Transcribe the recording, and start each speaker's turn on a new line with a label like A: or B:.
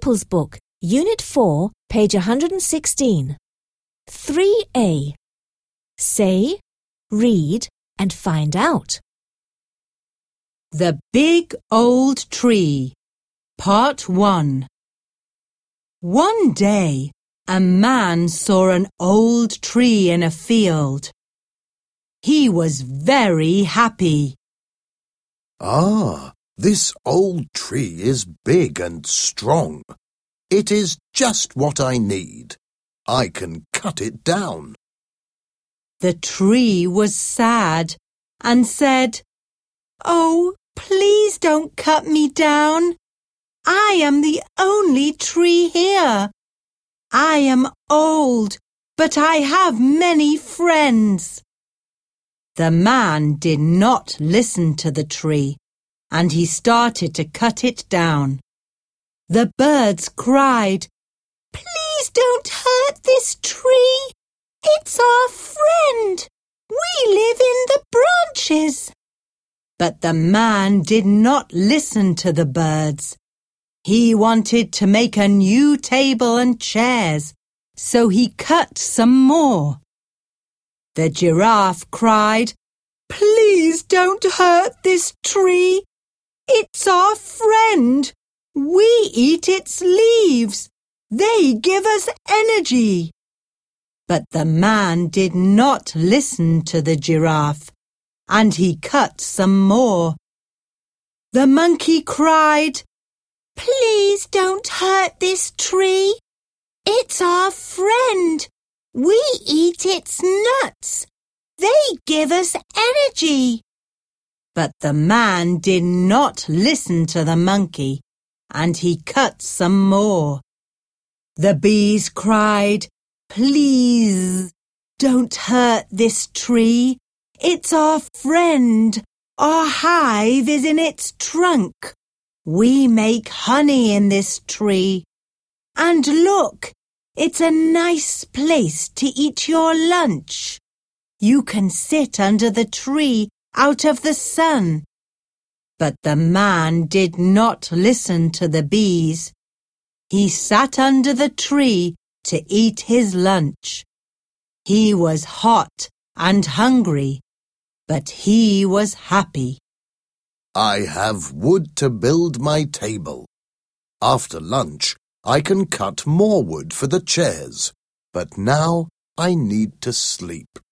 A: People's Book, Unit 4, page 116. 3A. Say, read, and find out.
B: The Big Old Tree, Part 1. One day, a man saw an old tree in a field. He was very happy.
C: Ah, this old tree is big and strong. It is just what I need. I can cut it down.
B: The tree was sad and said, "Oh, please don't cut me down. I am the only tree here. I am old, but I have many friends." The man did not listen to the tree, and he started to cut it down. The birds cried, "Please don't hurt this tree. It's our friend. We live in the branches." But the man did not listen to the birds. He wanted to make a new table and chairs, so he cut some more. The giraffe cried, "Please don't hurt this tree. It's our friend. We eat its leaves. They give us energy." But the man did not listen to the giraffe, and he cut some more. The monkey cried, "Please don't hurt this tree. It's our friend. We eat its nuts. They give us energy." But the man did not listen to the monkey, and he cut some more. The bees cried, "Please don't hurt this tree. It's our friend. Our hive is in its trunk. We make honey in this tree. And look, it's a nice place to eat your lunch. You can sit under the tree out of the sun." But the man did not listen to the bees. He sat under the tree to eat his lunch. He was hot and hungry, but he was happy.
C: I have wood to build my table. After lunch, I can cut more wood for the chairs, but now I need to sleep.